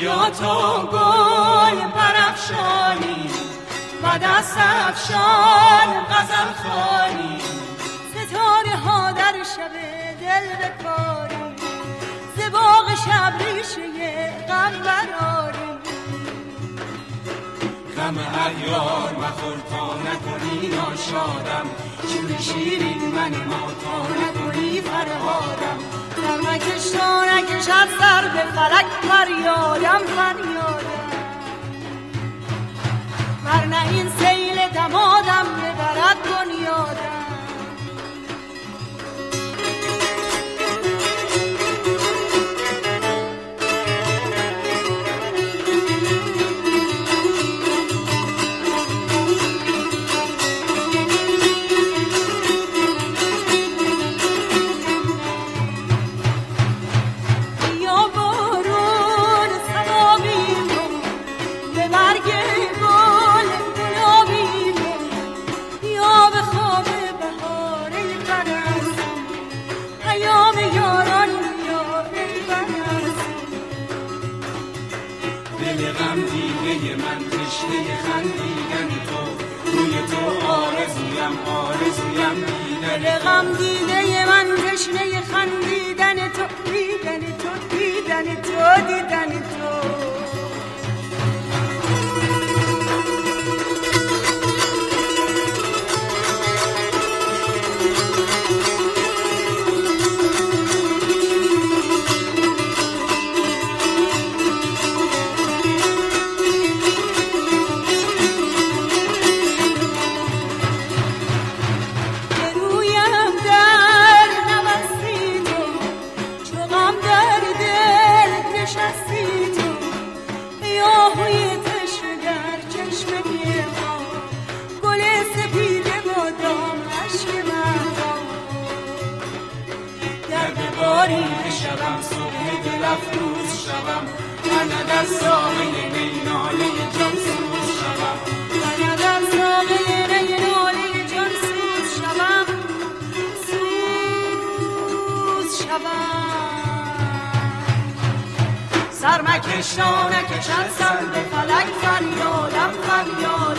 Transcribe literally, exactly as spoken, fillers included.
بیا تا گل برافشانی و دست افشان غزل خوانی، ستاره ها در شب دل بکاری، ز باغ شب ریشه غم براری. غم اغیار مخور تا نکنی ناشادم، چون شیرین من ما تا نکنی فرهادم. سر نکش تا نکشد سر به فلک فریادم فریادم، ورنه این سیل دمادم ببرد بنیادم. غم دیده من تشنه خندیدن تو، دیدن تو دیدن تو دیدن تو. سر مکش تا نکشد سر به فلک فریادم فریادم.